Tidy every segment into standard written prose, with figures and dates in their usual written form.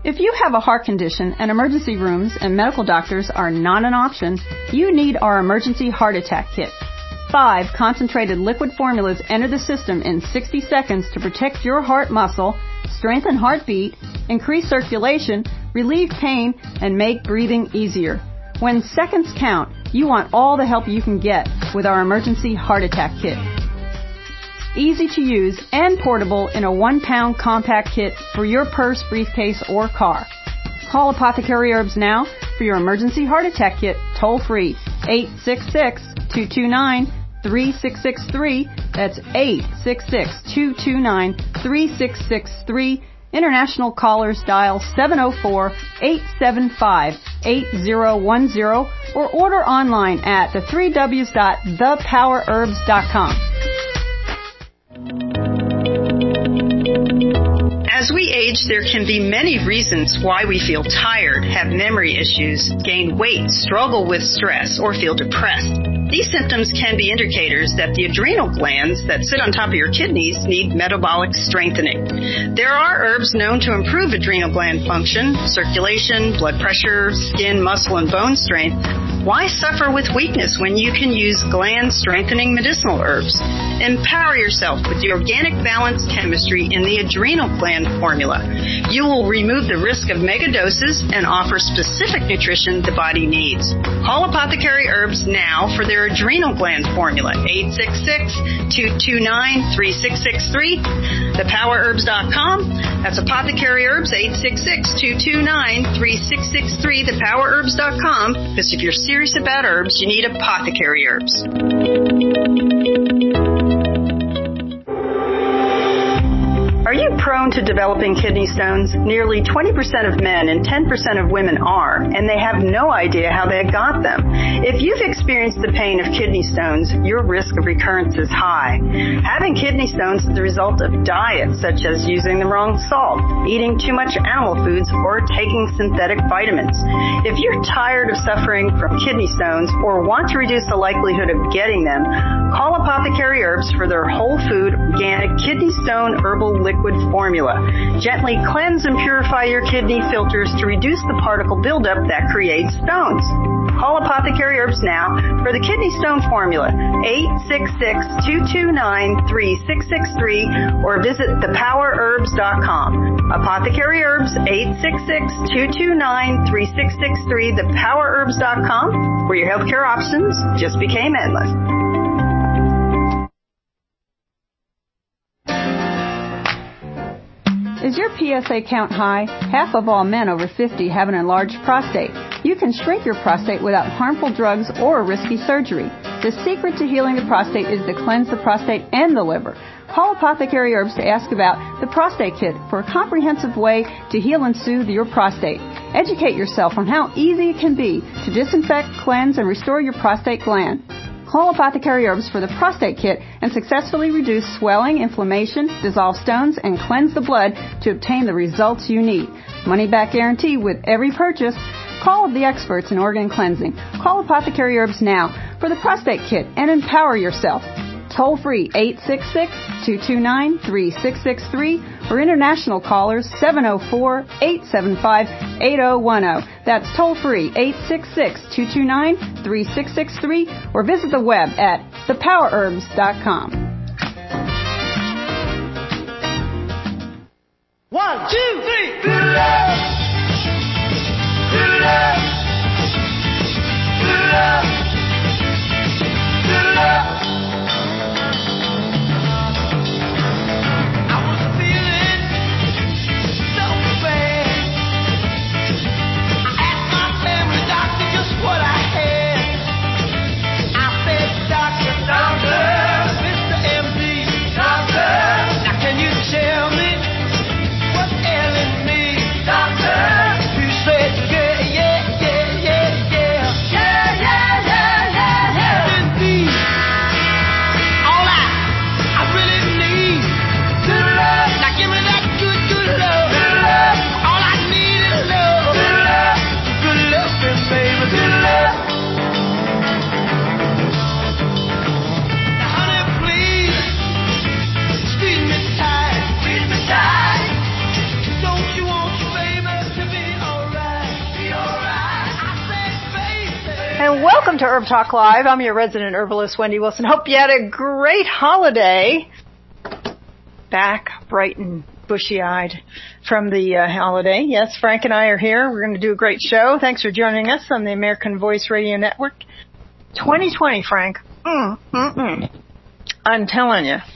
If you have a heart condition and emergency rooms and medical doctors are not an option, you need our Emergency Heart Attack Kit. 5 concentrated liquid formulas enter the system in 60 seconds to protect your heart muscle, strengthen heartbeat, increase circulation, relieve pain, and make breathing easier. When seconds count, you want all the help you can get with our Emergency Heart Attack Kit. Easy to use and portable in a 1-pound compact kit for your purse, briefcase, or car. Call Apothecary Herbs now for your Emergency Heart Attack Kit toll free 866-229-3663. That's 866-229-3663. International callers dial 704-875-8010 or order online at the3ws.thepowerherbs.com. As we age, there can be many reasons why we feel tired, have memory issues, gain weight, struggle with stress, or feel depressed. These symptoms can be indicators that the adrenal glands that sit on top of your kidneys need metabolic strengthening. There are herbs known to improve adrenal gland function, circulation, blood pressure, skin, muscle, and bone strength. Why suffer with weakness when you can use gland-strengthening medicinal herbs? Empower yourself with the organic balanced chemistry in the adrenal gland formula. You will remove the risk of megadoses and offer specific nutrition the body needs. Call Apothecary Herbs now for their adrenal gland formula, 866-229-3663, thepowerherbs.com. That's Apothecary Herbs, 866-229-3663, thepowerherbs.com, because if you're serious about herbs, you need Apothecary Herbs. Are you prone to developing kidney stones? Nearly 20% of men and 10% of women are, and they have no idea how they got them. If you've experienced the pain of kidney stones, your risk of recurrence is high. Having kidney stones is the result of diets such as using the wrong salt, eating too much animal foods, or taking synthetic vitamins. If you're tired of suffering from kidney stones or want to reduce the likelihood of getting them, call Apothecary Herbs for their whole food, organic kidney stone herbal liquid formula. Gently cleanse and purify your kidney filters to reduce the particle buildup that creates stones. Call Apothecary Herbs now for the kidney stone formula, 866-229-3663, or visit thepowerherbs.com. Apothecary Herbs, 866-229-3663, thepowerherbs.com, where your healthcare options just became endless. Is your PSA count high? Half of all men over 50 have an enlarged prostate. You can shrink your prostate without harmful drugs or risky surgery. The secret to healing the prostate is to cleanse the prostate and the liver. Call Apothecary Herbs to ask about the Prostate Kit for a comprehensive way to heal and soothe your prostate. Educate yourself on how easy it can be to disinfect, cleanse, and restore your prostate gland. Call Apothecary Herbs for the Prostate Kit and successfully reduce swelling, inflammation, dissolve stones, and cleanse the blood to obtain the results you need. Money back guarantee with every purchase. Call the experts in organ cleansing. Call Apothecary Herbs now for the Prostate Kit and empower yourself. Toll free 866-229-3663 or international callers 704-875-8010. That's toll free 866-229-3663 or visit the web at thepowerherbs.com. 1, 2, 3. Yeah. to Herb Talk Live. I'm your resident herbalist, Wendy Wilson. Hope you had a great holiday. Back bright and bushy-eyed from the holiday. Yes, Frank and I are here. We're going to do a great show. Thanks for joining us on the American Voice Radio Network. 2020, Frank. I'm telling you,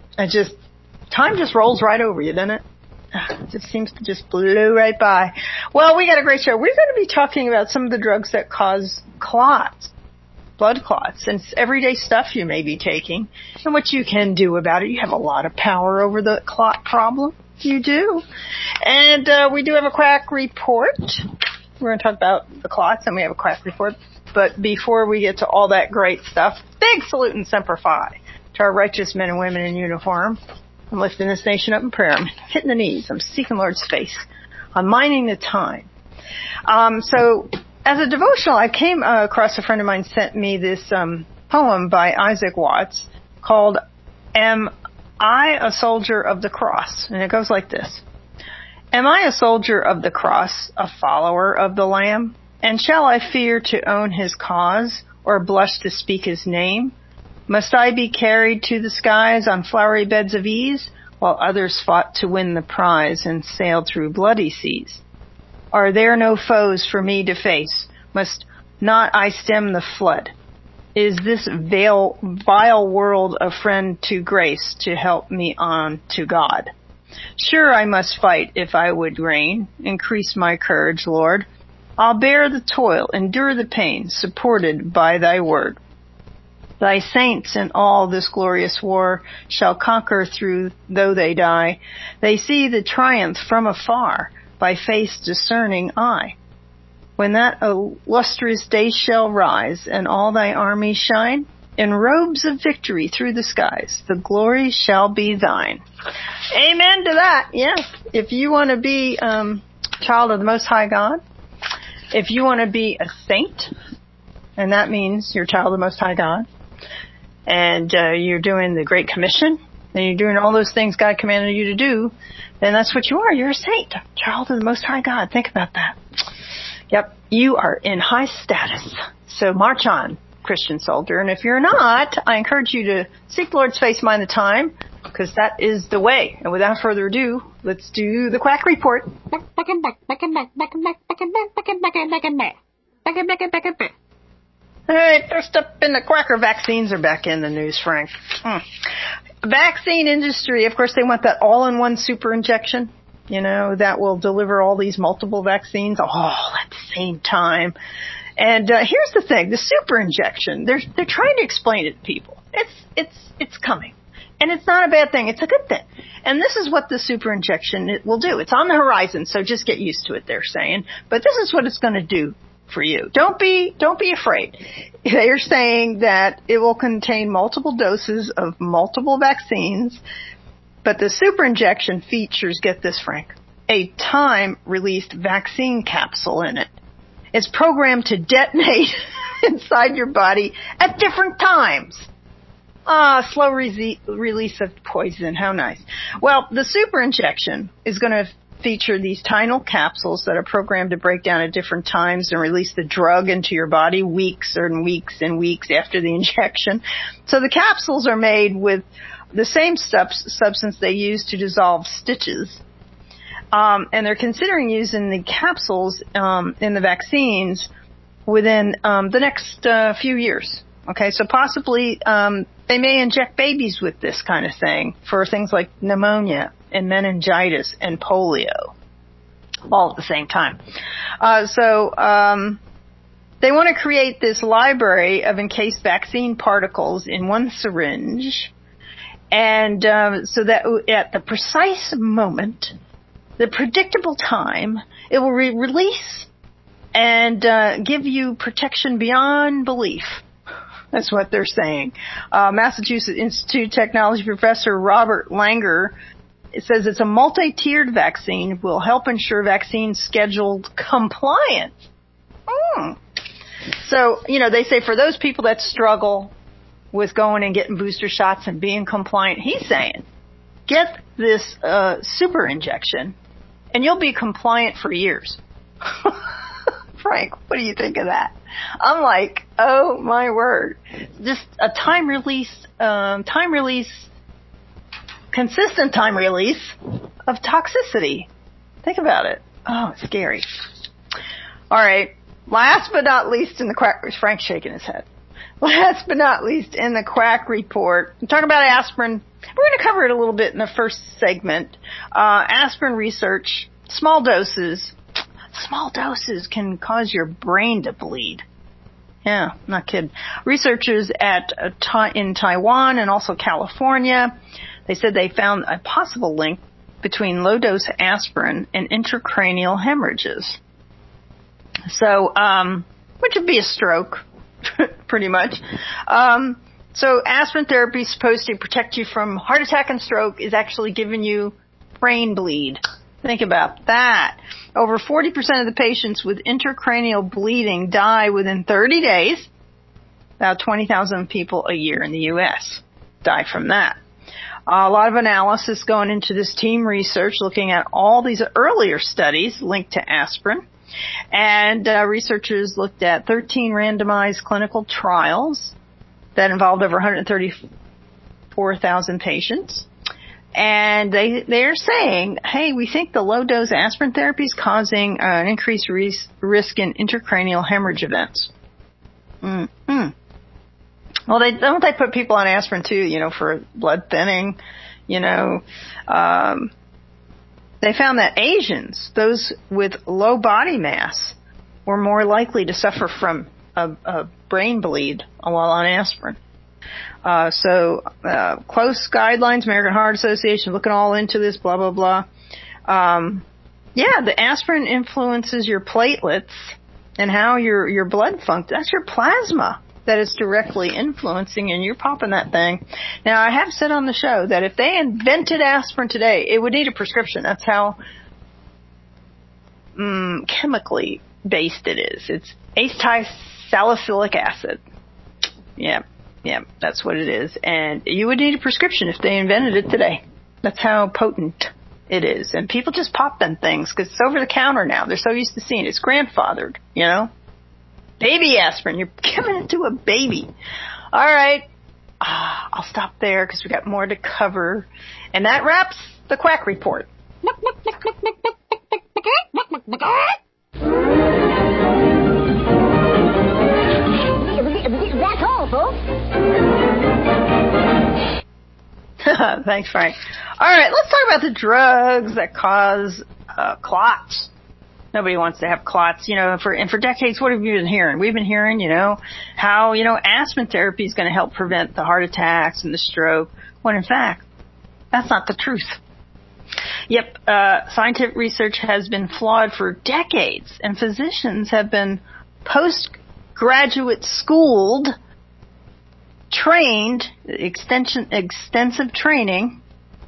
time just rolls right over you, doesn't it? It just seems to just blow right by. Well, we got a great show. We're going to be talking about some of the drugs that cause clots, blood clots, and it's everyday stuff you may be taking and what you can do about it. You have a lot of power over the clot problem. You do. And we do have a quack report. We're going to talk about the clots, and we have a quack report. But before we get to all that great stuff, big salute and semper fi to our righteous men and women in uniform. I'm lifting this nation up in prayer. I'm hitting the knees. I'm seeking Lord's face. I'm minding the time. So as a devotional, I came across a friend of mine sent me this poem by Isaac Watts called Am I a Soldier of the Cross? And it goes like this. Am I a soldier of the cross, a follower of the Lamb? And shall I fear to own his cause or blush to speak his name? Must I be carried to the skies on flowery beds of ease, while others fought to win the prize and sailed through bloody seas? Are there no foes for me to face? Must not I stem the flood? Is this vile world a friend to grace to help me on to God? Sure I must fight if I would reign. Increase my courage, Lord. I'll bear the toil, endure the pain, supported by thy word. Thy saints in all this glorious war shall conquer through though they die. They see the triumph from afar by faith's discerning eye. When that illustrious day shall rise and all thy armies shine, in robes of victory through the skies, the glory shall be thine. Amen to that. Yes. If you want to be child of the Most High God, if you want to be a saint, and that means you're a child of the Most High God, and you're doing the Great Commission, and you're doing all those things God commanded you to do, then that's what you are. You're a saint, child of the Most High God. Think about that. Yep, you are in high status. So march on, Christian soldier. And if you're not, I encourage you to seek the Lord's face, mind the time, because that is the way. And without further ado, let's do the quack report. All right, first up in the quacker, vaccines are back in the news, Frank. Vaccine industry, of course, they want that all-in-one super injection, that will deliver all these multiple vaccines all at the same time. And here's the thing, the super injection, they're trying to explain it to people. It's coming. And it's not a bad thing, it's a good thing. And this is what the super injection will do. It's on the horizon, so just get used to it, they're saying. But this is what it's going to do for you. Don't be afraid. They're saying that it will contain multiple doses of multiple vaccines, but the super injection features, get this, Frank, a time-released vaccine capsule in it. It's programmed to detonate inside your body at different times. Slow release of poison. How nice. Well, the super injection is going to feature these tiny capsules that are programmed to break down at different times and release the drug into your body weeks and weeks and weeks after the injection. So the capsules are made with the same substance they use to dissolve stitches. And they're considering using the capsules in the vaccines within the next few years. Okay, so possibly they may inject babies with this kind of thing for things like pneumonia and meningitis and polio, all at the same time. So they want to create this library of encased vaccine particles in one syringe, and so that at the precise moment, the predictable time, it will release and give you protection beyond belief. That's what they're saying. Massachusetts Institute of Technology professor Robert Langer, it says it's a multi-tiered vaccine, will help ensure vaccine scheduled compliance. So, they say for those people that struggle with going and getting booster shots and being compliant, he's saying, get this super injection and you'll be compliant for years. Frank, what do you think of that? I'm like, oh my word. Just a consistent time release of toxicity. Think about it. Oh, it's scary. All right. Last but not least in the quack, Frank's shaking his head. Last but not least in the quack report, I'm talking about aspirin. We're going to cover it a little bit in the first segment. Aspirin research, small doses can cause your brain to bleed. Yeah, not kidding. Researchers in Taiwan and also California, they said they found a possible link between low-dose aspirin and intracranial hemorrhages. So, which would be a stroke, pretty much. So aspirin therapy is supposed to protect you from heart attack and stroke, is actually giving you brain bleed. Think about that. Over 40% of the patients with intracranial bleeding die within 30 days. About 20,000 people a year in the U.S. die from that. A lot of analysis going into this team research, looking at all these earlier studies linked to aspirin. And researchers looked at 13 randomized clinical trials that involved over 134,000 patients. And they're saying, hey, we think the low-dose aspirin therapy is causing an increased risk in intracranial hemorrhage events. Mm-hmm. Well, don't they put people on aspirin too, for blood thinning, They found that Asians, those with low body mass, were more likely to suffer from a brain bleed while on aspirin. Close guidelines, American Heart Association, looking all into this, blah, blah, blah. The aspirin influences your platelets and how your blood functions. That's your plasma that it's directly influencing, and you're popping that thing. Now, I have said on the show that if they invented aspirin today, it would need a prescription. That's how chemically based it is. It's acetylsalicylic acid. Yeah, that's what it is. And you would need a prescription if they invented it today. That's how potent it is. And people just pop them things because it's over the counter now. They're so used to seeing it. It's grandfathered, Baby aspirin. You're giving it to a baby. All right. I'll stop there because we got more to cover. And that wraps the Quack Report. That's all, folks. Thanks, Frank. All right, let's talk about the drugs that cause clots. Nobody wants to have clots, for decades. What have you been hearing? We've been hearing, how, aspirin therapy is going to help prevent the heart attacks and the stroke, when in fact, that's not the truth. Yep, scientific research has been flawed for decades, and physicians have been postgraduate schooled, trained, extensive training,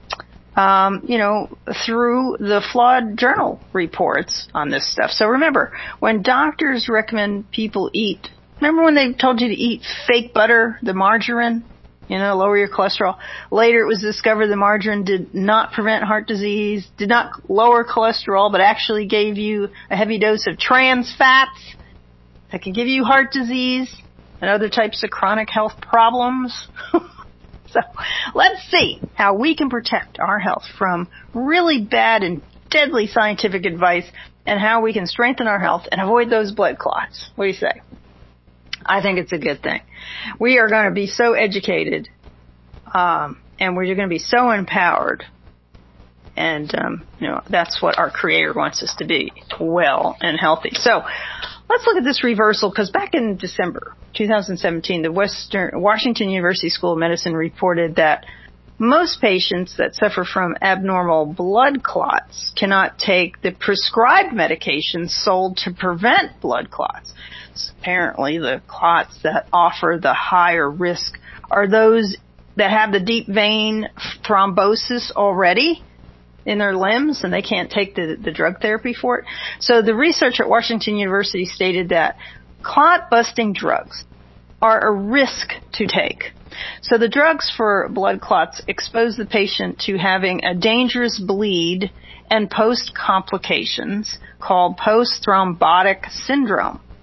through the flawed journal reports on this stuff. So remember, when doctors recommend people remember when they told you to eat fake butter, the margarine, lower your cholesterol? Later it was discovered the margarine did not prevent heart disease, did not lower cholesterol, but actually gave you a heavy dose of trans fats that can give you heart disease and other types of chronic health problems. So let's see how we can protect our health from really bad and deadly scientific advice, and how we can strengthen our health and avoid those blood clots. What do you say? I think it's a good thing. We are going to be so educated, and we're going to be so empowered. And, that's what our Creator wants us to be, well and healthy. So let's look at this reversal, because back in December 2017, the Washington University School of Medicine reported that most patients that suffer from abnormal blood clots cannot take the prescribed medications sold to prevent blood clots. So apparently, the clots that offer the higher risk are those that have the deep vein thrombosis already in their limbs, and they can't take the drug therapy for it. So the research at Washington University stated that clot-busting drugs are a risk to take. So the drugs for blood clots expose the patient to having a dangerous bleed and post-complications called post-thrombotic syndrome.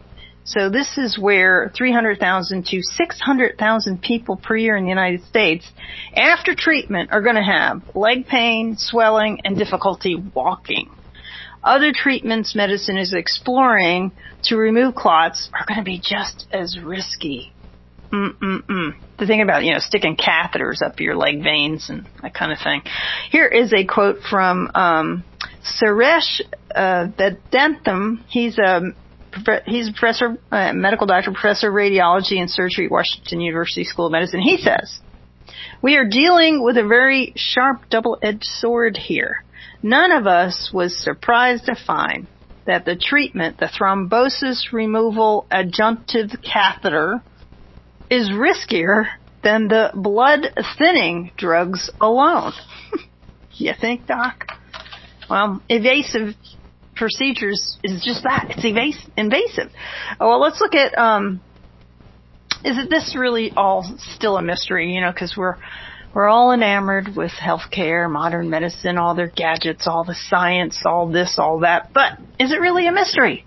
So this is where 300,000 to 600,000 people per year in the United States, after treatment, are going to have leg pain, swelling, and difficulty walking. Other treatments medicine is exploring to remove clots are going to be just as risky. The thing about, sticking catheters up your leg veins and that kind of thing. Here is a quote from Suresh Vedantam. He's a professor, medical doctor, professor of radiology and surgery at Washington University School of Medicine. He says, "We are dealing with a very sharp double-edged sword here. None of us was surprised to find that the treatment, the thrombosis removal adjunctive catheter, is riskier than the blood thinning drugs alone." You think, Doc? Well, evasive procedures is just that. It's invasive. Well, let's look at, is it this really all still a mystery, because we're all enamored with healthcare, modern medicine, all their gadgets, all the science, all this, all that. But is it really a mystery?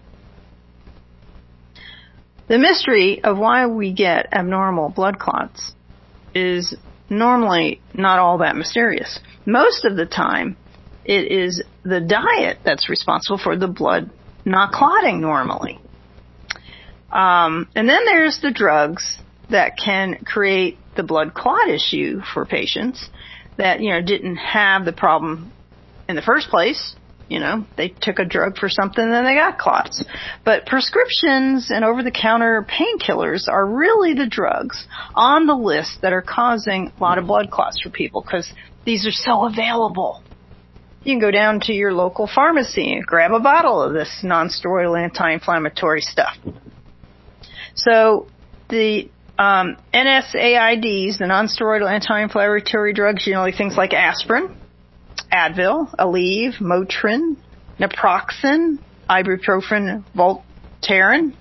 The mystery of why we get abnormal blood clots is normally not all that mysterious. Most of the time, it is the diet that's responsible for the blood not clotting normally. And then there's the drugs that can create the blood clot issue for patients that, didn't have the problem in the first place. They took a drug for something and then they got clots. But prescriptions and over-the-counter painkillers are really the drugs on the list that are causing a lot of blood clots for people because these are so available. You can go down to your local pharmacy and grab a bottle of this non-steroidal anti-inflammatory stuff. So the NSAIDs, the non-steroidal anti-inflammatory drugs, like things like aspirin, Advil, Aleve, Motrin, Naproxen, ibuprofen, Voltaren.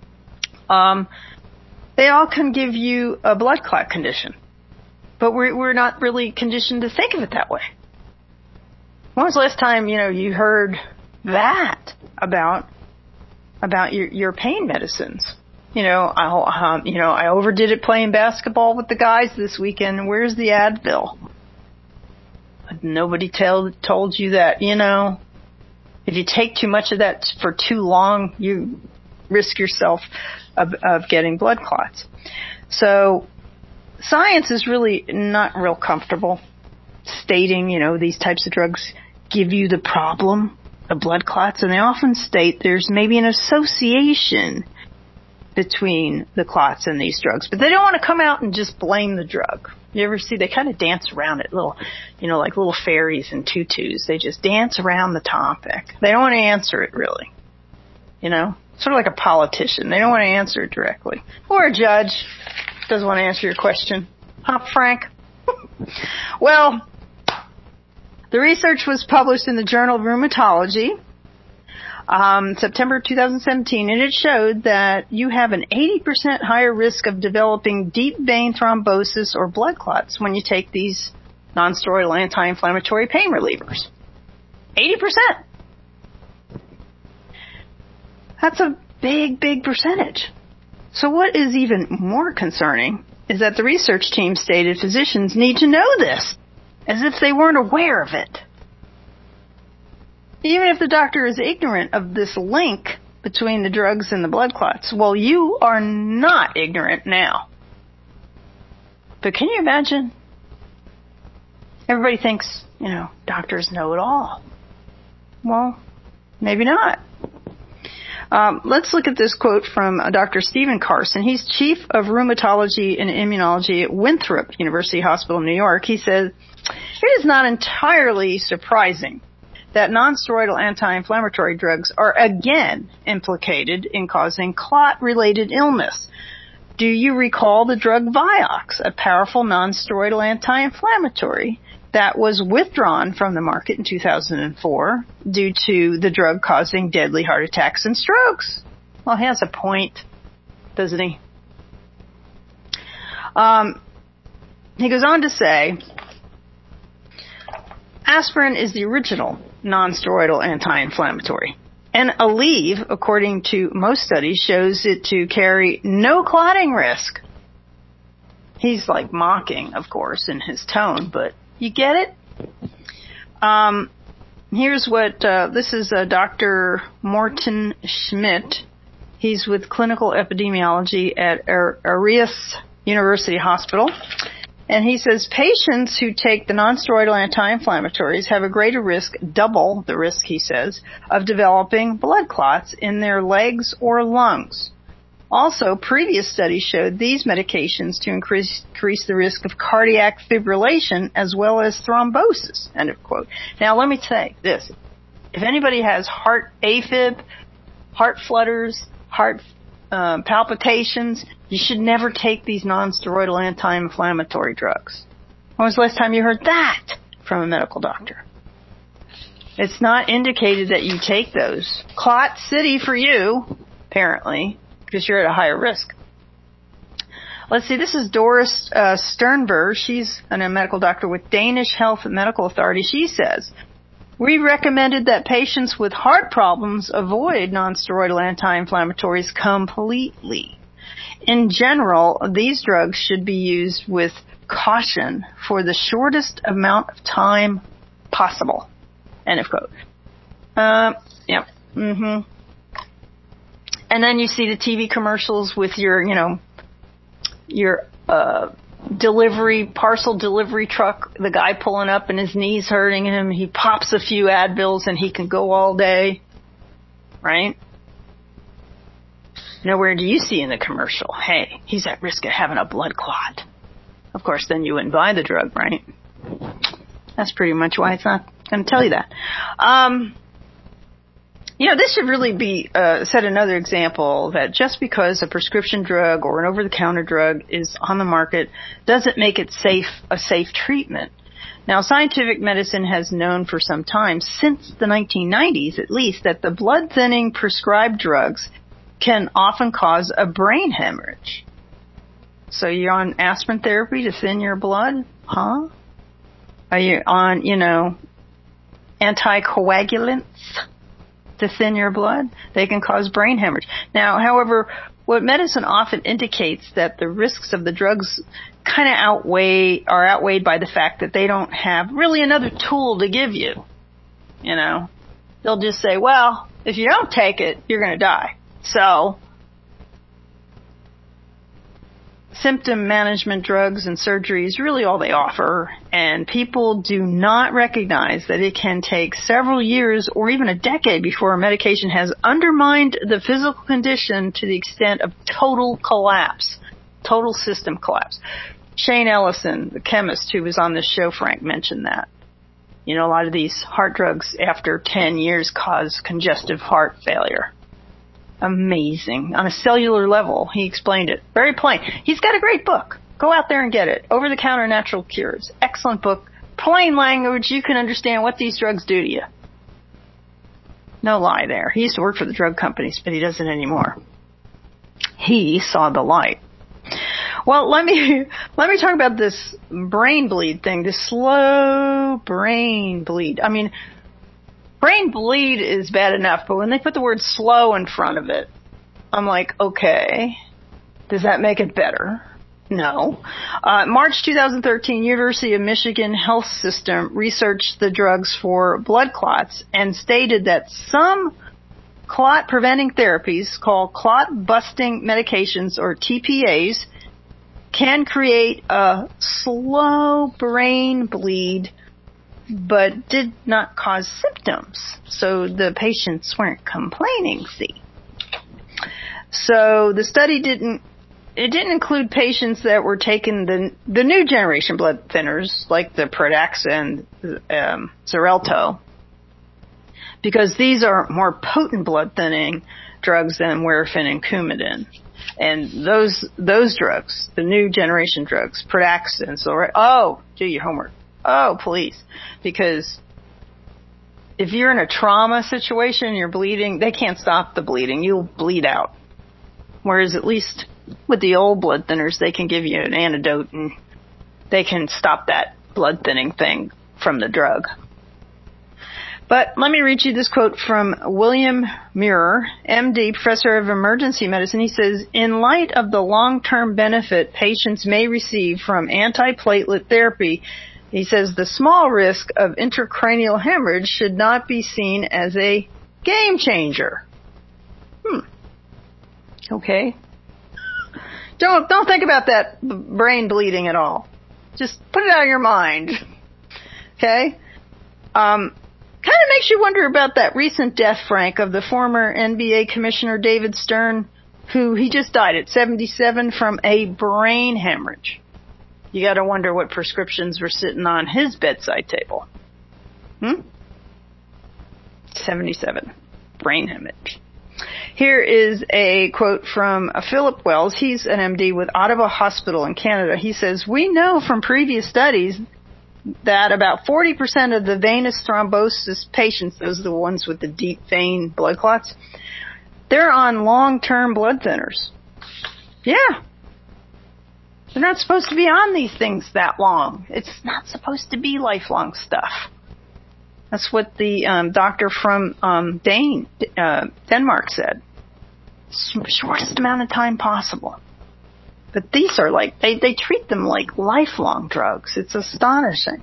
They all can give you a blood clot condition. But we're not really conditioned to think of it that way. When was the last time, you heard that about your pain medicines? I overdid it playing basketball with the guys this weekend. Where's the Advil? Nobody told you that, if you take too much of that for too long, you risk yourself of getting blood clots. So science is really not real comfortable stating, these types of drugs give you the problem of blood clots, and they often state there's maybe an association between the clots and these drugs, but they don't want to come out and just blame the drug. You ever see, they kind of dance around it, like little fairies in tutus. They just dance around the topic. They don't want to answer it really. Sort of like a politician. They don't want to answer it directly. Or a judge doesn't want to answer your question. Huh, Frank? Well, the research was published in the Journal of Rheumatology, September 2017, and it showed that you have an 80% higher risk of developing deep vein thrombosis or blood clots when you take these non-steroidal anti-inflammatory pain relievers. 80%. That's a big, big percentage. So what is even more concerning is that the research team stated physicians need to know this, as if they weren't aware of it. Even if the doctor is ignorant of this link between the drugs and the blood clots, well, you are not ignorant now. But can you imagine? Everybody thinks, doctors know it all. Well, maybe not. Let's look at this quote from Dr. Stephen Carson. He's chief of rheumatology and immunology at Winthrop University Hospital in New York. He says, "It is not entirely surprising that non-steroidal anti-inflammatory drugs are again implicated in causing clot-related illness. Do you recall the drug Vioxx, a powerful non-steroidal anti-inflammatory that was withdrawn from the market in 2004 due to the drug causing deadly heart attacks and strokes?" Well, he has a point, doesn't he? He goes on to say, aspirin is the original non-steroidal anti-inflammatory. And Aleve, according to most studies, shows it to carry no clotting risk. He's like mocking, of course, in his tone, but you get it? Here's what, this is Dr. Morten Schmidt. He's with clinical epidemiology at Arias University Hospital. And he says patients who take the nonsteroidal anti-inflammatories have a greater risk, double the risk, he says, of developing blood clots in their legs or lungs. Also, previous studies showed these medications to increase the risk of cardiac fibrillation as well as thrombosis, end of quote. Now, let me say this. If anybody has heart AFib, heart flutters, heart palpitations, you should never take these nonsteroidal anti-inflammatory drugs. When was the last time you heard that from a medical doctor? It's not indicated that you take those. Clot City for you, apparently, because you're at a higher risk. Let's see, this is Doris Sternberg. She's a medical doctor with Danish Health Medical Authority. She says, we recommended that patients with heart problems avoid nonsteroidal anti-inflammatories completely. In general, these drugs should be used with caution for the shortest amount of time possible. End of quote. Yeah. Mm-hmm. And then you see the TV commercials with your parcel delivery truck, the guy pulling up and his knees hurting him. He pops a few Advils and he can go all day. Right? Nowhere do you see in the commercial, hey, he's at risk of having a blood clot. Of course, then you wouldn't buy the drug, right? That's pretty much why it's not going to tell you that. This should really be set another example that just because a prescription drug or an over-the-counter drug is on the market doesn't make it a safe treatment. Now, scientific medicine has known for some time, since the 1990s at least, that the blood-thinning prescribed drugs can often cause a brain hemorrhage. So you're on aspirin therapy to thin your blood? Huh? Are you on, anticoagulants to thin your blood? They can cause brain hemorrhage. Now, however, what medicine often indicates that the risks of the drugs kind of are outweighed by the fact that they don't have really another tool to give you. They'll just say, well, if you don't take it, you're going to die. So, symptom management drugs and surgery is really all they offer, and people do not recognize that it can take several years or even a decade before a medication has undermined the physical condition to the extent of total collapse, total system collapse. Shane Ellison, the chemist who was on this show, Frank, mentioned that. A lot of these heart drugs after 10 years cause congestive heart failure. Amazing. On a cellular level, he explained it. Very plain. He's got a great book. Go out there and get it. Over-the-Counter Natural Cures. Excellent book. Plain language. You can understand what these drugs do to you. No lie there. He used to work for the drug companies, but he doesn't anymore. He saw the light. Well, let me talk about this brain bleed thing, this slow brain bleed. I mean, brain bleed is bad enough, but when they put the word slow in front of it, I'm like, okay, does that make it better? No. March 2013, University of Michigan Health System researched the drugs for blood clots and stated that some clot-preventing therapies called clot-busting medications, or TPAs, can create a slow brain bleed but did not cause symptoms. So the patients weren't complaining, see. So the study didn't include patients that were taking the new generation blood thinners, like the Pradaxa and Xarelto, because these are more potent blood thinning drugs than Warfarin and Coumadin. And those drugs, the new generation drugs, Pradaxa and Xarelto, do your homework. Oh, please. Because if you're in a trauma situation, you're bleeding, they can't stop the bleeding. You'll bleed out. Whereas at least with the old blood thinners, they can give you an antidote and they can stop that blood thinning thing from the drug. But let me read you this quote from William Muir, MD, professor of emergency medicine. He says, in light of the long-term benefit patients may receive from antiplatelet therapy, he says the small risk of intracranial hemorrhage should not be seen as a game changer. Okay. Don't think about that brain bleeding at all. Just put it out of your mind. Okay? Kind of makes you wonder about that recent death, Frank, of the former NBA commissioner David Stern, who he just died at 77 from a brain hemorrhage. You got to wonder what prescriptions were sitting on his bedside table. 77. Brain hemorrhage. Here is a quote from Philip Wells. He's an MD with Ottawa Hospital in Canada. He says, we know from previous studies that about 40% of the venous thrombosis patients, those are the ones with the deep vein blood clots, they're on long-term blood thinners. Yeah. They're not supposed to be on these things that long. It's not supposed to be lifelong stuff. That's what the doctor from Denmark said. Shortest amount of time possible. But these are like, they treat them like lifelong drugs. It's astonishing.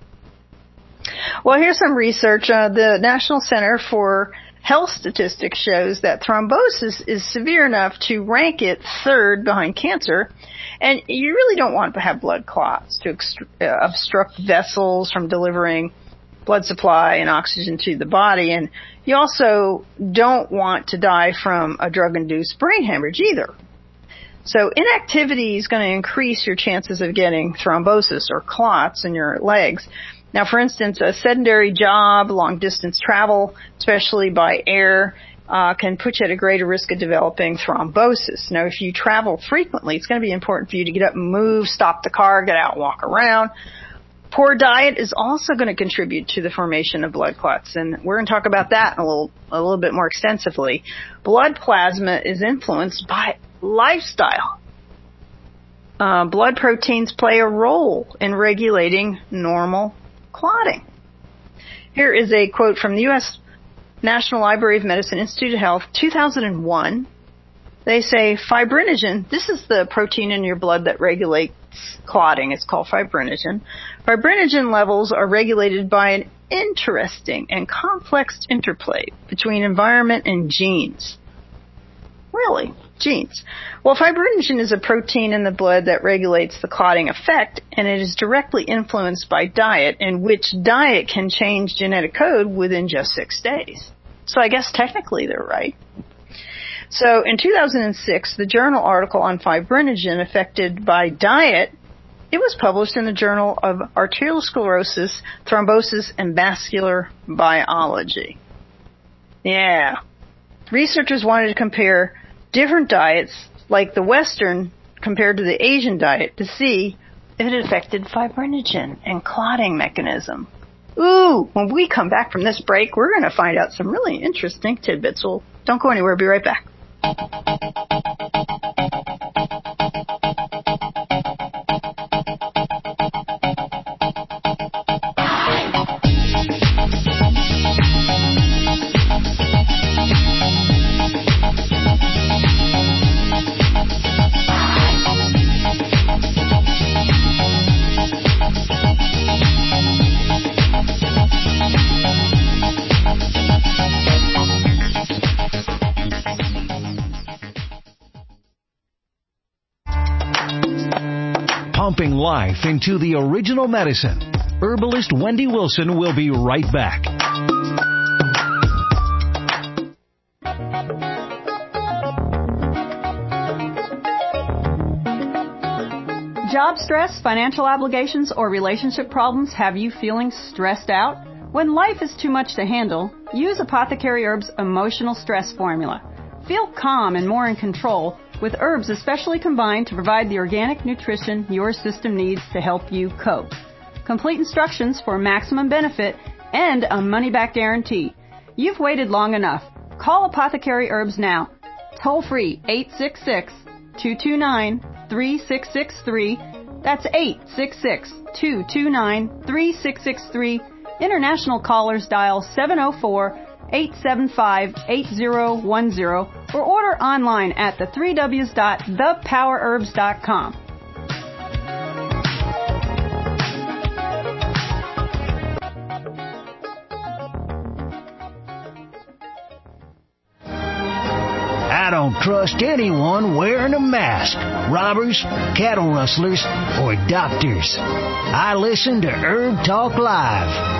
Well, here's some research. The National Center for Health Statistics shows that thrombosis is severe enough to rank it third behind cancer. And you really don't want to have blood clots to obstruct vessels from delivering blood supply and oxygen to the body. And you also don't want to die from a drug-induced brain hemorrhage either. So inactivity is going to increase your chances of getting thrombosis or clots in your legs. Now, for instance, a sedentary job, long-distance travel, especially by air, can put you at a greater risk of developing thrombosis. Now, if you travel frequently, it's going to be important for you to get up and move, stop the car, get out and walk around. Poor diet is also going to contribute to the formation of blood clots, and we're going to talk about that a little bit more extensively. Blood plasma is influenced by lifestyle. Blood proteins play a role in regulating normal clotting. Here is a quote from the U.S. National Library of Medicine, Institute of Health, 2001. They say fibrinogen, this is the protein in your blood that regulates clotting. It's called fibrinogen. Fibrinogen levels are regulated by an interesting and complex interplay between environment and genes. Really? Genes. Well, fibrinogen is a protein in the blood that regulates the clotting effect, and it is directly influenced by diet, and which diet can change genetic code within just 6 days. So I guess technically they're right. So in 2006, the journal article on fibrinogen affected by diet, it was published in the Journal of Arteriosclerosis, Thrombosis, and Vascular Biology. Yeah. Researchers wanted to compare different diets, like the Western compared to the Asian diet, to see if it affected fibrinogen and clotting mechanism. Ooh, when we come back from this break, we're going to find out some really interesting tidbits. So don't go anywhere. Be right back. Pumping life into the original medicine. Herbalist Wendy Wilson will be right back. Job stress, financial obligations, or relationship problems have you feeling stressed out? When life is too much to handle, use Apothecary Herbs Emotional Stress Formula. Feel calm and more in control with herbs especially combined to provide the organic nutrition your system needs to help you cope. Complete instructions for maximum benefit and a money-back guarantee. You've waited long enough. Call Apothecary Herbs now. Toll free 866-229-3663. That's 866-229-3663. International callers dial 704-875-8010 or order online at the3ws.thepowerherbs.com. I don't trust anyone wearing a mask. Robbers, cattle rustlers, or doctors. I listen to Herb Talk Live.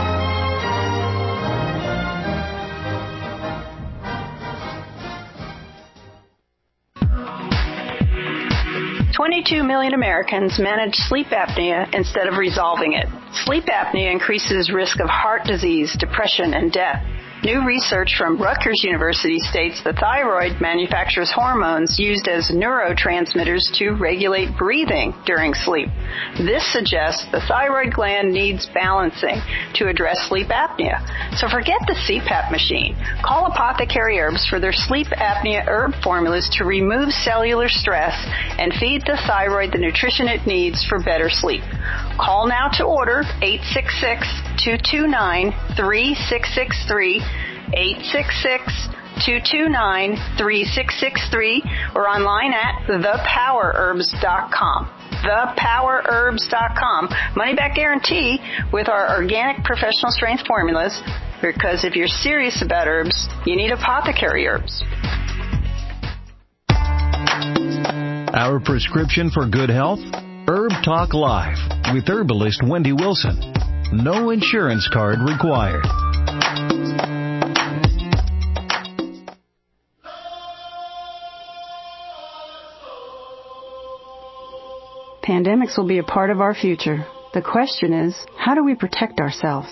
22 million Americans manage sleep apnea instead of resolving it. Sleep apnea increases risk of heart disease, depression, and death. New research from Rutgers University states the thyroid manufactures hormones used as neurotransmitters to regulate breathing during sleep. This suggests the thyroid gland needs balancing to address sleep apnea. So forget the CPAP machine. Call Apothecary Herbs for their sleep apnea herb formulas to remove cellular stress and feed the thyroid the nutrition it needs for better sleep. Call now to order 866-229-3663, 866-229-3663, or online at thepowerherbs.com. Thepowerherbs.com. Money back guarantee with our organic professional strength formulas, because if you're serious about herbs, you need Apothecary Herbs. Our prescription for good health? Herb Talk Live with herbalist Wendy Wilson. No insurance card required. Pandemics will be a part of our future. The question is, how do we protect ourselves?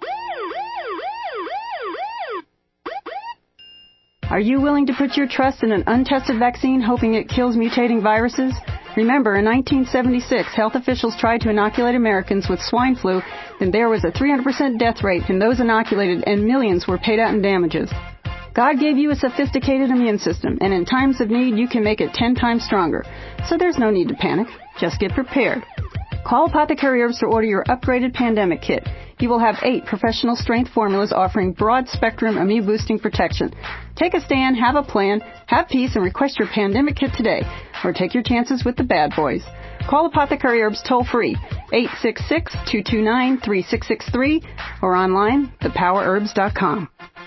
Are you willing to put your trust in an untested vaccine hoping it kills mutating viruses? Remember, in 1976, health officials tried to inoculate Americans with swine flu, and there was a 300% death rate in those inoculated, and millions were paid out in damages. God gave you a sophisticated immune system, and in times of need, you can make it 10 times stronger. So there's no need to panic. Just get prepared. Call Apothecary Herbs to order your upgraded pandemic kit. You will have 8 professional strength formulas offering broad-spectrum immune-boosting protection. Take a stand, have a plan, have peace, and request your pandemic kit today. Or take your chances with the bad boys. Call Apothecary Herbs toll-free, 866-229-3663, or online, thepowerherbs.com.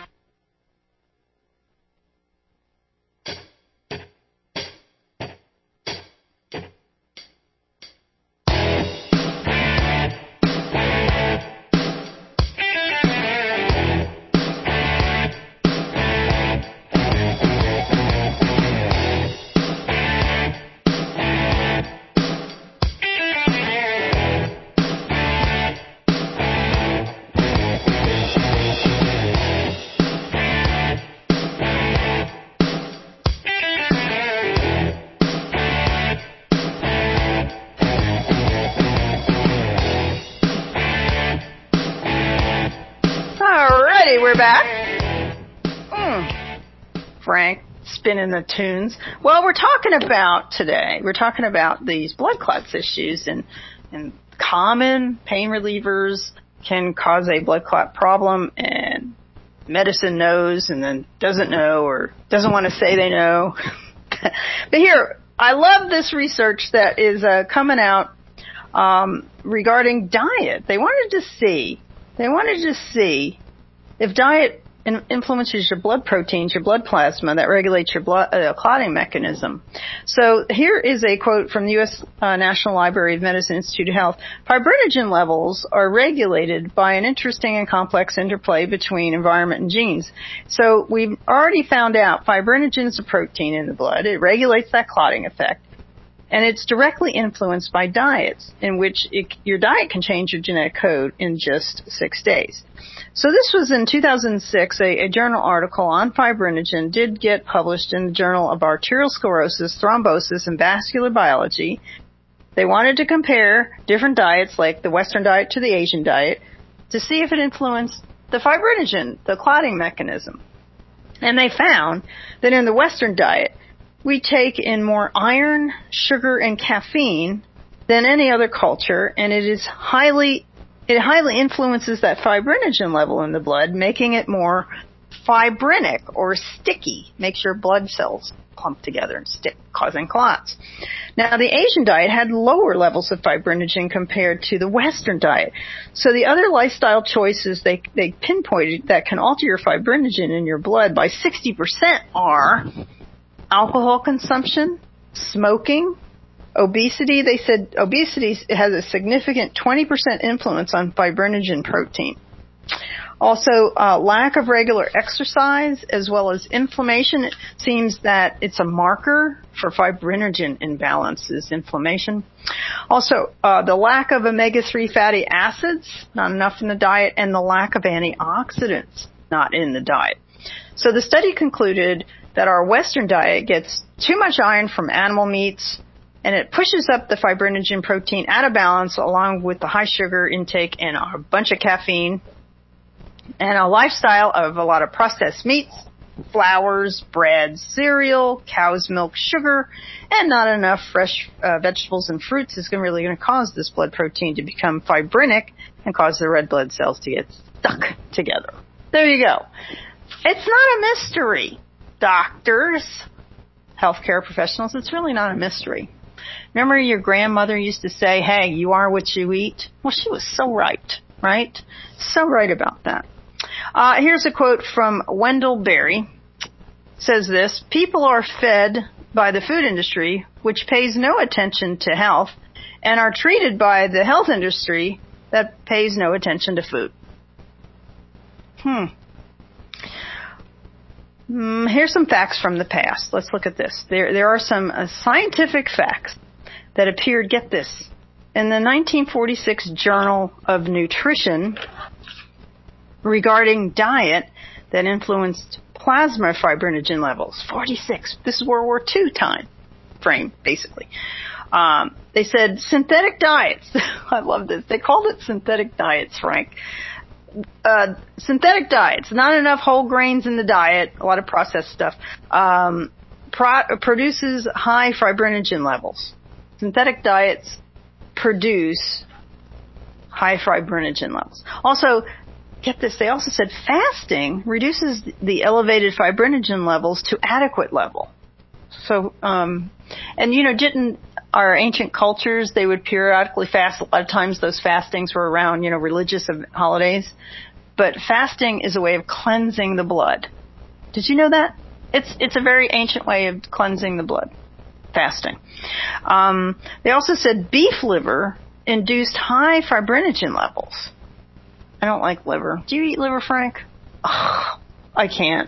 We're back. Frank, spinning the tunes. Well, we're talking about these blood clots issues, and common pain relievers can cause a blood clot problem, and medicine knows and then doesn't know or doesn't want to say they know. But here, I love this research that is coming out regarding diet. They wanted to see if diet influences your blood proteins, your blood plasma, that regulates your blood clotting mechanism. So here is a quote from the U.S. National Library of Medicine Institute of Health. Fibrinogen levels are regulated by an interesting and complex interplay between environment and genes. So we've already found out fibrinogen is a protein in the blood. It regulates that clotting effect. And it's directly influenced by diets, in which your diet can change your genetic code in just 6 days. So this was in 2006, a journal article on fibrinogen did get published in the Journal of Arterial Sclerosis, Thrombosis, and Vascular Biology. They wanted to compare different diets, like the Western diet to the Asian diet, to see if it influenced the fibrinogen, the clotting mechanism. And they found that in the Western diet, we take in more iron, sugar, and caffeine than any other culture, and it is highly it highly influences that fibrinogen level in the blood, making it more fibrinic or sticky, makes your blood cells clump together and stick, causing clots. Now, the Asian diet had lower levels of fibrinogen compared to the Western diet. So the other lifestyle choices they pinpointed that can alter your fibrinogen in your blood by 60% are alcohol consumption, smoking, obesity. They said obesity has a significant 20% influence on fibrinogen protein. Also, lack of regular exercise as well as inflammation. It seems that it's a marker for fibrinogen imbalance is inflammation. Also, the lack of omega-3 fatty acids, not enough in the diet, and the lack of antioxidants, not in the diet. So the study concluded that our Western diet gets too much iron from animal meats, and it pushes up the fibrinogen protein out of balance along with the high sugar intake and a bunch of caffeine, and a lifestyle of a lot of processed meats, flours, bread, cereal, cow's milk, sugar, and not enough fresh vegetables and fruits is really going to cause this blood protein to become fibrinic and cause the red blood cells to get stuck together. There you go. It's not a mystery, doctors, healthcare professionals. It's really not a mystery. Remember your grandmother used to say, hey, you are what you eat? Well, she was so right, right? So right about that. Here's a quote from Wendell Berry. It says this: people are fed by the food industry, which pays no attention to health, and are treated by the health industry that pays no attention to food. Here's some facts from the past. Let's look at this. There are some scientific facts that appeared, get this, in the 1946 Journal of Nutrition regarding diet that influenced plasma fibrinogen levels. 46. This is World War II time frame, basically. They said synthetic diets. I love this. They called it synthetic diets, Frank. Synthetic diets, not enough whole grains in the diet, a lot of processed stuff, produces high fibrinogen levels. Synthetic diets produce high fibrinogen levels. Also, get this, they also said fasting reduces the elevated fibrinogen levels to adequate level. So, and didn't our ancient cultures, they would periodically fast. A lot of times those fastings were around, religious holidays. But fasting is a way of cleansing the blood. Did you know that? It's a very ancient way of cleansing the blood. Fasting. They also said beef liver induced high fibrinogen levels. I don't like liver. Do you eat liver, Frank? Oh, I can't.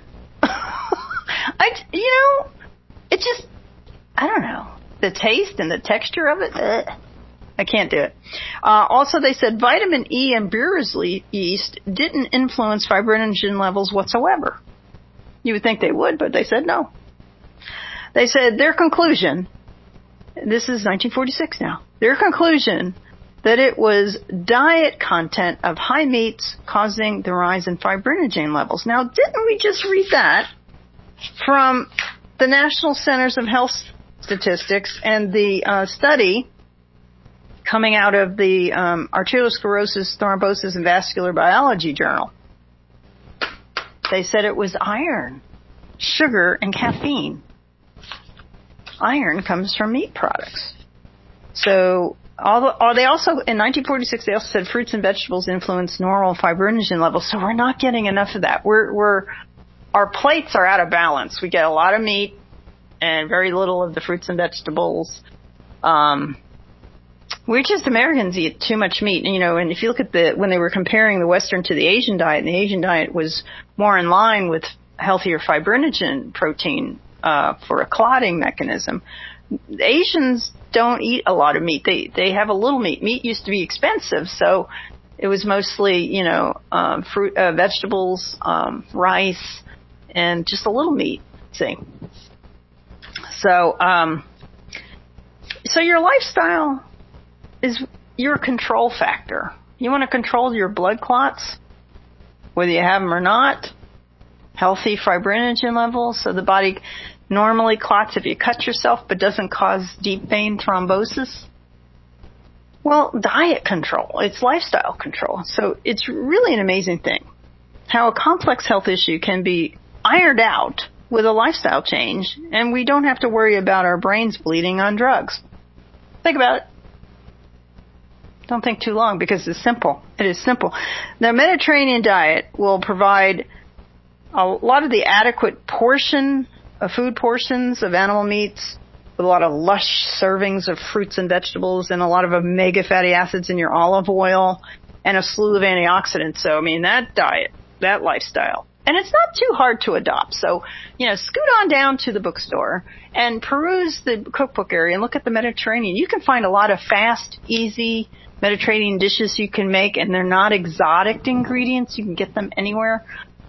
It just, I don't know. The taste and the texture of it, I can't do it. Also, they said vitamin E and brewer's yeast didn't influence fibrinogen levels whatsoever. You would think they would, but they said no. They said their conclusion, this is 1946 now, their conclusion that it was diet content of high meats causing the rise in fibrinogen levels. Now, didn't we just read that from the National Centers of Health Statistics and the study coming out of the Arteriosclerosis, Thrombosis, and Vascular Biology Journal? They said it was iron, sugar, and caffeine. Iron comes from meat products. So, they also, in 1946, they also said fruits and vegetables influence normal fibrinogen levels. So we're not getting enough of that. Our plates are out of balance. We get a lot of meat and very little of the fruits and vegetables. We just Americans eat too much meat, and if you look at when they were comparing the Western to the Asian diet, and the Asian diet was more in line with healthier fibrinogen protein for a clotting mechanism. The Asians don't eat a lot of meat. They have a little meat. Meat used to be expensive, so it was mostly, fruit, vegetables, rice, and just a little meat. See. So your lifestyle is your control factor. You want to control your blood clots, whether you have them or not. Healthy fibrinogen levels, so the body normally clots if you cut yourself, but doesn't cause deep vein thrombosis. Well, diet control. It's lifestyle control. So it's really an amazing thing how a complex health issue can be ironed out with a lifestyle change, and we don't have to worry about our brains bleeding on drugs. Think about it. Don't think too long because it's simple. It is simple. The Mediterranean diet will provide a lot of the adequate food portions of animal meats with a lot of lush servings of fruits and vegetables and a lot of omega fatty acids in your olive oil and a slew of antioxidants. So, I mean, that diet, that lifestyle. And it's not too hard to adopt. So, scoot on down to the bookstore and peruse the cookbook area and look at the Mediterranean. You can find a lot of fast, easy Mediterranean dishes you can make, and they're not exotic ingredients. You can get them anywhere.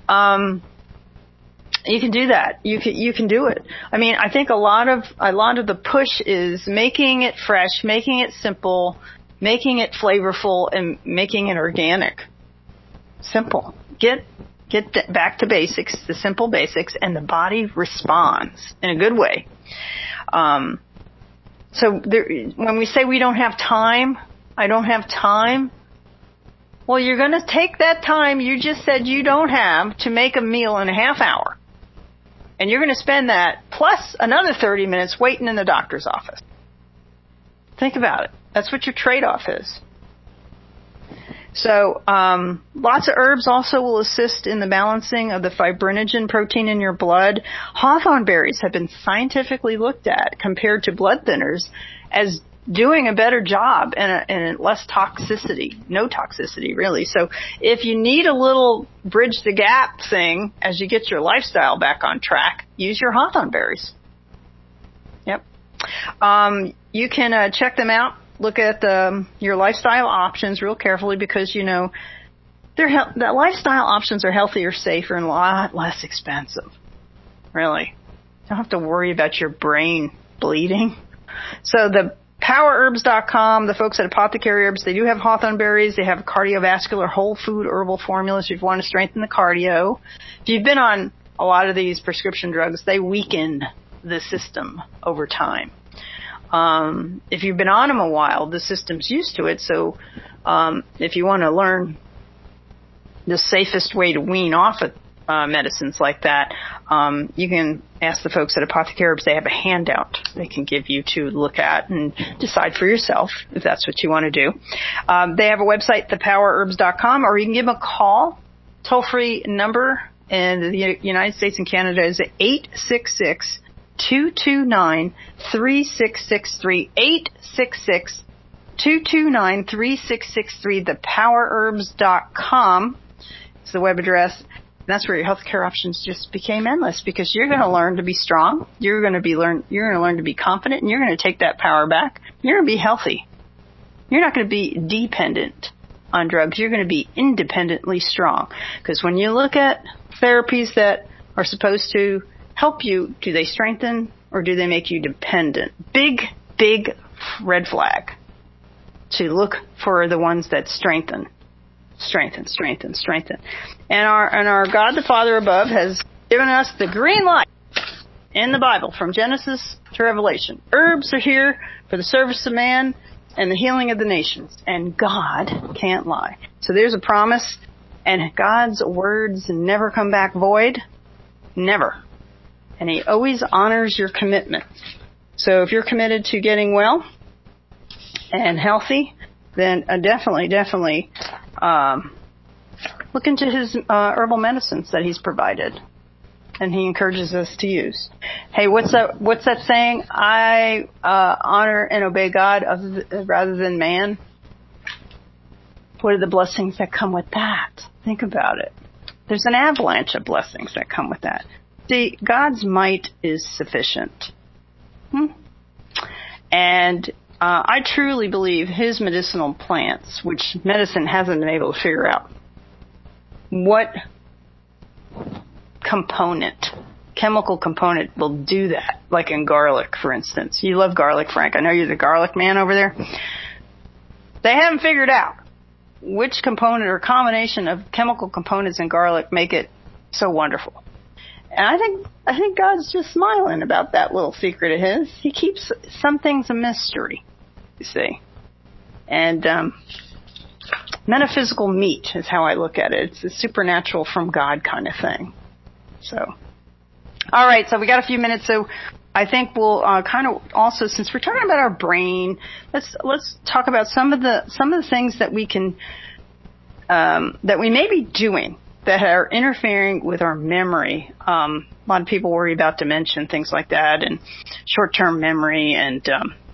You can do that. You can do it. I mean, I think a lot of the push is making it fresh, making it simple, making it flavorful, and making it organic. Simple. Get back to basics, the simple basics, and the body responds in a good way. So when we say we don't have time, I don't have time. Well, you're going to take that time you just said you don't have to make a meal in a half hour. And you're going to spend that plus another 30 minutes waiting in the doctor's office. Think about it. That's what your trade-off is. So lots of herbs also will assist in the balancing of the fibrinogen protein in your blood. Hawthorn berries have been scientifically looked at compared to blood thinners as doing a better job and less toxicity, no toxicity really. So if you need a little bridge the gap thing as you get your lifestyle back on track, use your hawthorn berries. Yep. You can check them out. Look at your lifestyle options real carefully because, the lifestyle options are healthier, safer, and a lot less expensive. Really. You don't have to worry about your brain bleeding. So the PowerHerbs.com, the folks at Apothecary Herbs, they do have hawthorn berries. They have cardiovascular whole food herbal formulas if you want to strengthen the cardio. If you've been on a lot of these prescription drugs, they weaken the system over time. If you've been on them a while, the system's used to it. So if you want to learn the safest way to wean off of medicines like that, you can ask the folks at Apothecary Herbs. They have a handout they can give you to look at and decide for yourself if that's what you want to do. They have a website, thepowerherbs.com, or you can give them a call. Toll-free number in the United States and Canada is 866-229-3663. 866-229-3663. Thepowerherbs.com is the web address. That's where your healthcare options just became endless because you're going to learn to be strong. You're going to learn to be confident, and you're going to take that power back. You're going to be healthy. You're not going to be dependent on drugs. You're going to be independently strong. Because when you look at therapies that are supposed to help you, do they strengthen or do they make you dependent? Big, big red flag to look for the ones that strengthen. Strengthen. And our God the Father above has given us the green light in the Bible from Genesis to Revelation. Herbs are here for the service of man and the healing of the nations. And God can't lie. So there's a promise, and God's words never come back void. Never. And He always honors your commitment. So if you're committed to getting well and healthy, then definitely look into His herbal medicines that He's provided, and He encourages us to use. Hey, what's that saying? I honor and obey God rather than man. What are the blessings that come with that? Think about it. There's an avalanche of blessings that come with that. See, God's might is sufficient. And I truly believe His medicinal plants, which medicine hasn't been able to figure out, what chemical component will do that, like in garlic, for instance. You love garlic, Frank. I know you're the garlic man over there. They haven't figured out which component or combination of chemical components in garlic make it so wonderful. And I think God's just smiling about that little secret of His. He keeps some things a mystery, you see. And metaphysical meat is how I look at it. It's a supernatural from God kind of thing. So, all right, so we got a few minutes, so I think we'll kind of also, since we're talking about our brain, let's talk about some of the things that we can that we may be doing that are interfering with our memory. A lot of people worry about dementia and things like that, and short-term memory. And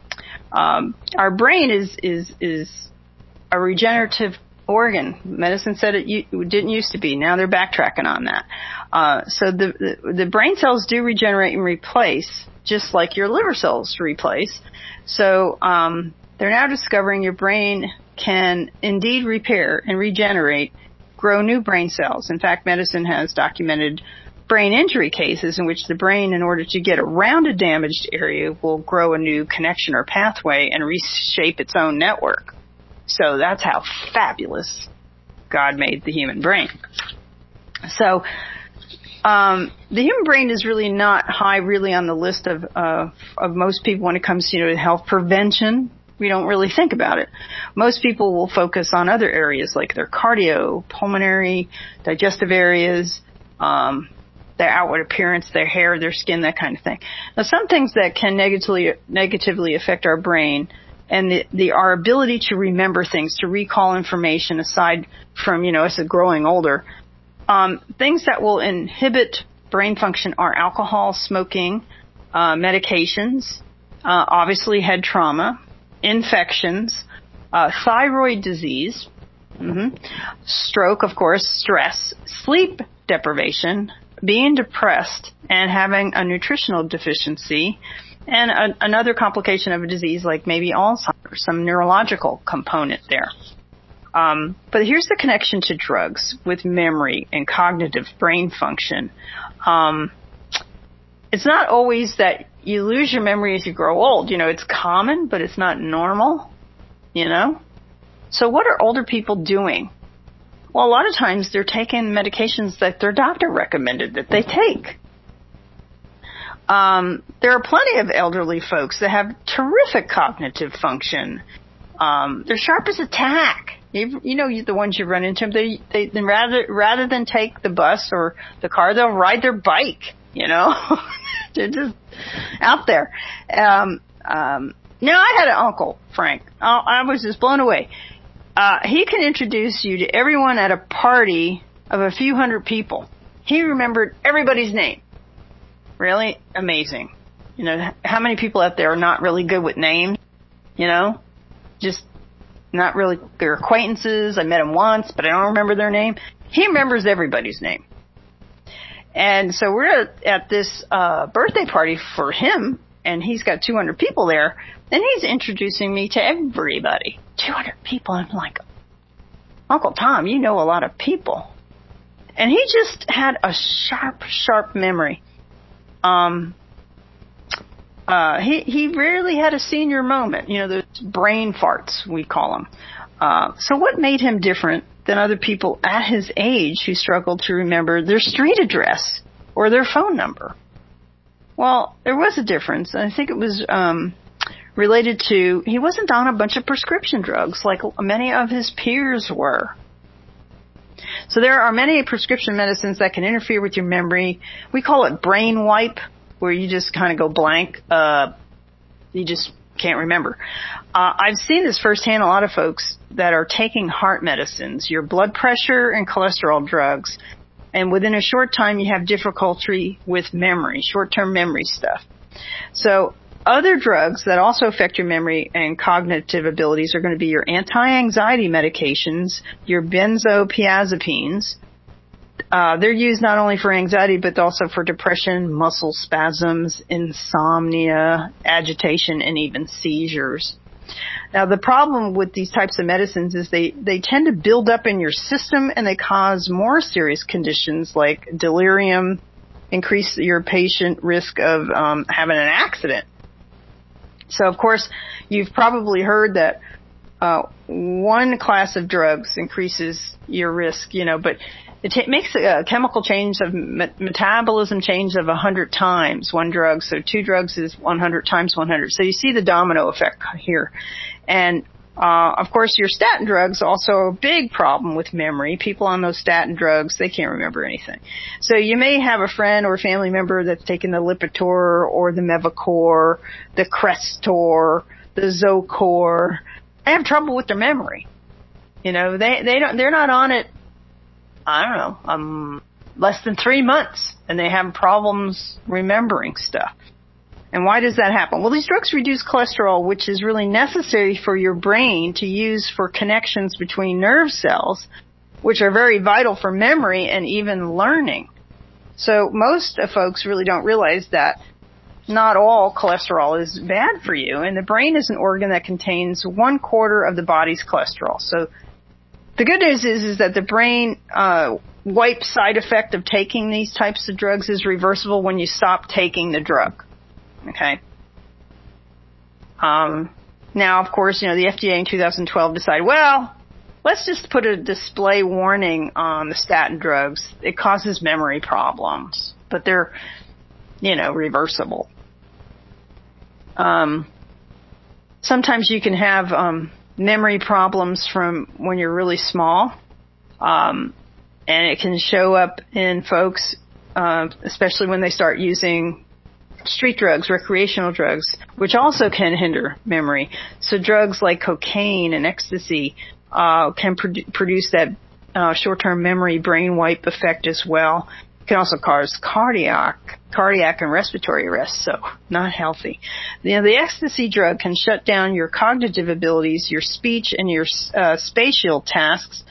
our brain is a regenerative organ. Medicine said it didn't used to be. Now they're backtracking on that. So the brain cells do regenerate and replace, just like your liver cells replace. So they're now discovering your brain can indeed repair and regenerate, grow new brain cells. In fact, medicine has documented brain injury cases in which the brain, in order to get around a damaged area, will grow a new connection or pathway and reshape its own network. So that's how fabulous God made the human brain. So the human brain is really not high really on the list of most people when it comes to health prevention. We don't really think about it. Most people will focus on other areas like their cardio, pulmonary, digestive areas, their outward appearance, their hair, their skin, that kind of thing. Now, some things that can negatively affect our brain and our ability to remember things, to recall information, aside from, us growing older, things that will inhibit brain function are alcohol, smoking, medications, obviously head trauma, infections, thyroid disease, stroke, of course, stress, sleep deprivation, being depressed, and having a nutritional deficiency, and another complication of a disease like maybe Alzheimer's, some neurological component there. But here's the connection to drugs with memory and cognitive brain function. It's not always that you lose your memory as you grow old. It's common, but it's not normal, So what are older people doing? Well, a lot of times they're taking medications that their doctor recommended that they take. There are plenty of elderly folks that have terrific cognitive function. They're sharp as a tack. The ones you run into. They rather than take the bus or the car, they'll ride their bike. They're just out there. Now, I had an uncle, Frank. I was just blown away. He can introduce you to everyone at a party of a few hundred people. He remembered everybody's name. Really amazing. How many people out there are not really good with names? Just not really their acquaintances. I met them once, but I don't remember their name. He remembers everybody's name. And so we're at this birthday party for him, and he's got 200 people there, and he's introducing me to everybody. 200 people. I'm like, Uncle Tom, you know a lot of people. And he just had a sharp memory. He rarely had a senior moment. Those brain farts, we call them. So what made him different than other people at his age who struggled to remember their street address or their phone number? Well, there was a difference. I think it was related to he wasn't on a bunch of prescription drugs like many of his peers were. So there are many prescription medicines that can interfere with your memory. We call it brain wipe, where you just kind of go blank. You just can't remember. I've seen this firsthand. A lot of folks that are taking heart medicines, your blood pressure and cholesterol drugs, and within a short time you have difficulty with memory, short-term memory stuff. So other drugs that also affect your memory and cognitive abilities are going to be your anti-anxiety medications, your benzodiazepines. They're used not only for anxiety, but also for depression, muscle spasms, insomnia, agitation, and even seizures. Now, the problem with these types of medicines is they tend to build up in your system, and they cause more serious conditions like delirium, increase your patient risk of having an accident. So, of course, you've probably heard that one class of drugs increases your risk, but it makes a chemical change of metabolism change of 100 times one drug. So 2 drugs is 100 times 100. So you see the domino effect here. And Of course, your statin drugs also a big problem with memory. People on those statin drugs, they can't remember anything. So you may have a friend or a family member that's taken the Lipitor or the Mevacor, the Crestor, the Zocor. They have trouble with their memory. They're not on it, less than 3 months, and they have problems remembering stuff. And why does that happen? Well, these drugs reduce cholesterol, which is really necessary for your brain to use for connections between nerve cells, which are very vital for memory and even learning. So most folks really don't realize that not all cholesterol is bad for you, and the brain is an organ that contains 1/4 of the body's cholesterol. So the good news is that the brain wipe side effect of taking these types of drugs is reversible when you stop taking the drug. Okay. Now, of course, the FDA in 2012 decided, well, let's just put a display warning on the statin drugs. It causes memory problems, but they're, reversible. Sometimes you can have memory problems from when you're really small, and it can show up in folks, especially when they start using street drugs, recreational drugs, which also can hinder memory. So drugs like cocaine and ecstasy can produce that short-term memory brain wipe effect as well. It can also cause cardiac and respiratory arrest, so not healthy. The ecstasy drug can shut down your cognitive abilities, your speech, and your spatial tasks.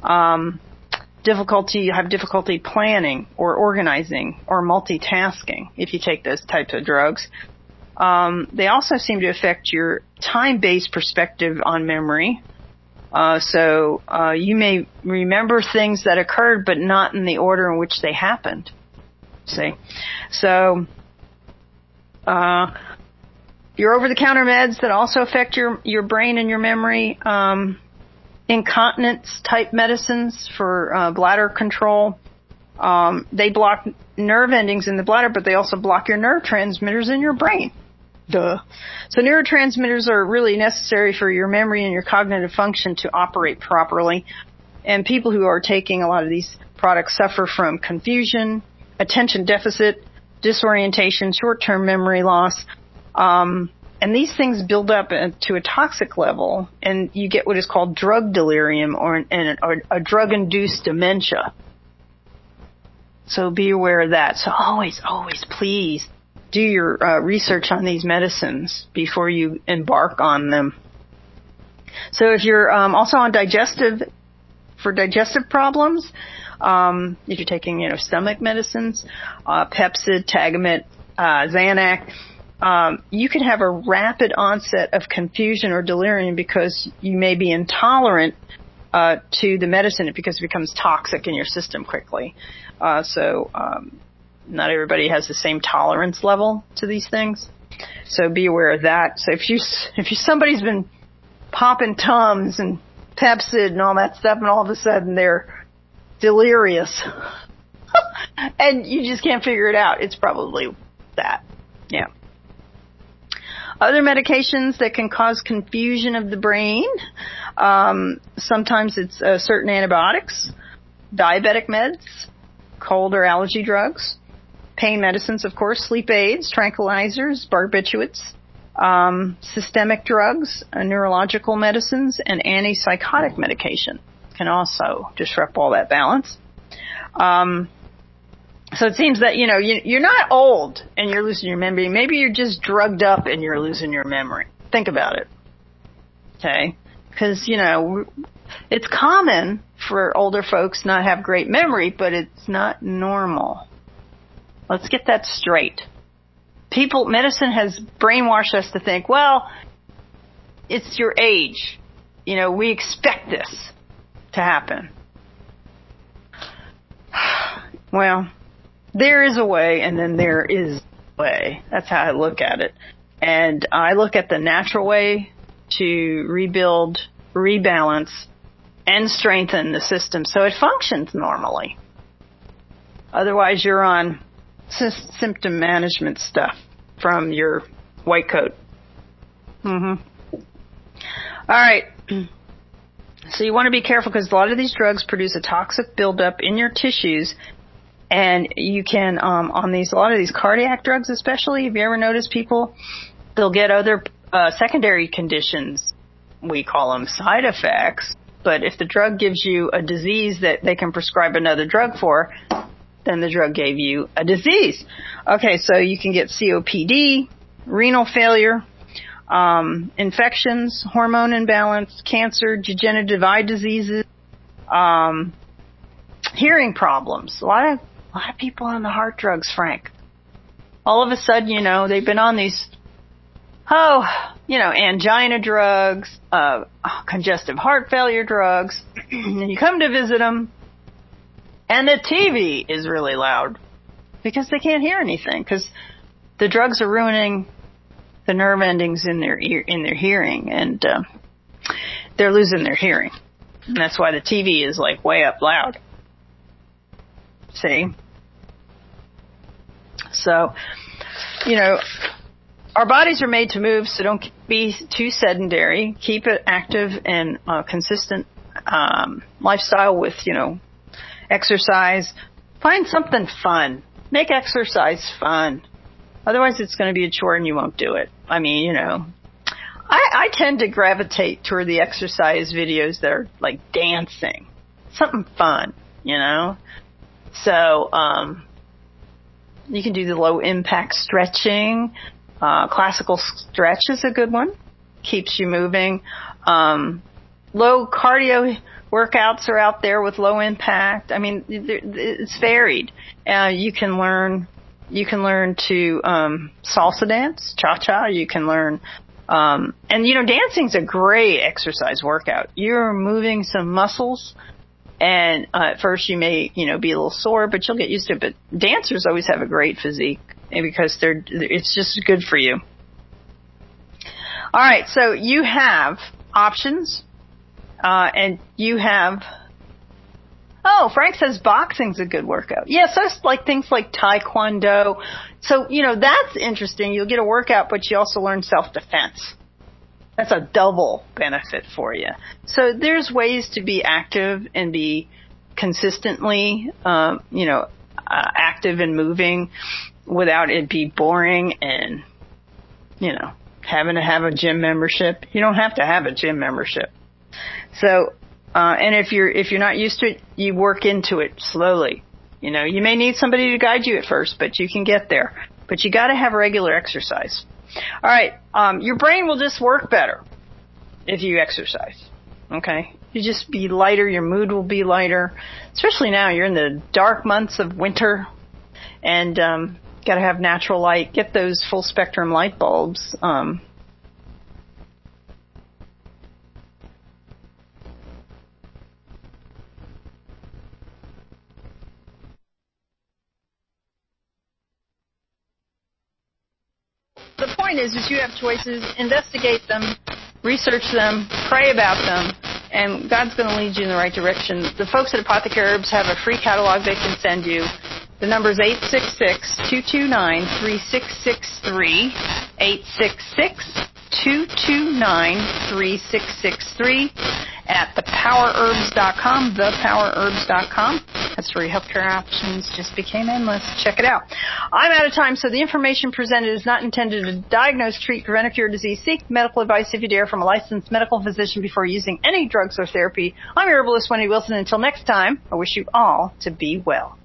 You have difficulty planning or organizing or multitasking if you take those types of drugs. They also seem to affect your time-based perspective on memory. So you may remember things that occurred, but not in the order in which they happened. See? So your over-the-counter meds that also affect your brain and your memory, incontinence-type medicines for bladder control. They block nerve endings in the bladder, but they also block your nerve transmitters in your brain. Duh. So neurotransmitters are really necessary for your memory and your cognitive function to operate properly. And people who are taking a lot of these products suffer from confusion, attention deficit, disorientation, short-term memory loss. And these things build up to a toxic level, and you get what is called drug delirium or a drug-induced dementia. So be aware of that. So always, please do your research on these medicines before you embark on them. So if you're also on digestive problems, if you're taking stomach medicines, Pepcid, Tagamet, Xanax, you can have a rapid onset of confusion or delirium because you may be intolerant to the medicine because it becomes toxic in your system quickly. So not everybody has the same tolerance level to these things. So be aware of that. So if somebody's been popping Tums and Pepcid and all that stuff, and all of a sudden they're delirious, and you just can't figure it out, it's probably that. Yeah. Other medications that can cause confusion of the brain, sometimes it's certain antibiotics, diabetic meds, cold or allergy drugs, pain medicines, of course, sleep aids, tranquilizers, barbiturates, systemic drugs, neurological medicines, and antipsychotic medication can also disrupt all that balance. So it seems that, you're not old and you're losing your memory. Maybe you're just drugged up and you're losing your memory. Think about it. Okay? Because, it's common for older folks not have great memory, but it's not normal. Let's get that straight. Medicine has brainwashed us to think, well, it's your age. We expect this to happen. Well, there is a way, and then there is a way. That's how I look at it. And I look at the natural way to rebuild, rebalance, and strengthen the system so it functions normally. Otherwise, you're on symptom management stuff from your white coat. All right. So you want to be careful because a lot of these drugs produce a toxic buildup in your tissues. And you can, a lot of these cardiac drugs especially, have you ever noticed people, they'll get other secondary conditions. We call them side effects. But if the drug gives you a disease that they can prescribe another drug for, then the drug gave you a disease. Okay, so you can get COPD, renal failure, infections, hormone imbalance, cancer, degenerative eye diseases, hearing problems. A lot of people on the heart drugs, Frank. All of a sudden, they've been on these, angina drugs, congestive heart failure drugs, and you come to visit them, and the TV is really loud because they can't hear anything because the drugs are ruining the nerve endings in their hearing, and they're losing their hearing. And that's why the TV is like way up loud. See? So, our bodies are made to move, so don't be too sedentary. Keep it active and consistent lifestyle with, exercise. Find something fun. Make exercise fun. Otherwise, it's going to be a chore and you won't do it. I mean, I tend to gravitate toward the exercise videos that are like dancing. Something fun, So, you can do the low impact stretching. Classical stretch is a good one. Keeps you moving. Low cardio workouts are out there with low impact. I mean, it's varied. You can learn to salsa dance, cha-cha. You can learn, and dancing's a great exercise workout. You're moving some muscles, and at first you may, be a little sore, but you'll get used to it. But dancers always have a great physique because it's just good for you. All right, so you have options, and you have. Oh, Frank says boxing's a good workout. Yes, that's like things like taekwondo. So, that's interesting. You'll get a workout, but you also learn self-defense. That's a double benefit for you. So there's ways to be active and be consistently, active and moving without it be boring and, having to have a gym membership. You don't have to have a gym membership. So, and if you're not used to it, you work into it slowly. You may need somebody to guide you at first, but you can get there. But you got to have regular exercise. All right, your brain will just work better if you exercise. Okay, you just be lighter. Your mood will be lighter, especially now. You're in the dark months of winter, and got to have natural light. Get those full spectrum light bulbs. The point is you have choices, investigate them, research them, pray about them, and God's going to lead you in the right direction. The folks at Apothecary Herbs have a free catalog they can send you. The number is 866-229-3663, 866-229-3663 at thepowerherbs.com, thepowerherbs.com. That's where your healthcare options just became endless. Check it out. I'm out of time, so the information presented is not intended to diagnose, treat, prevent, or cure disease. Seek medical advice if you dare from a licensed medical physician before using any drugs or therapy. I'm your herbalist, Wendy Wilson. Until next time, I wish you all to be well.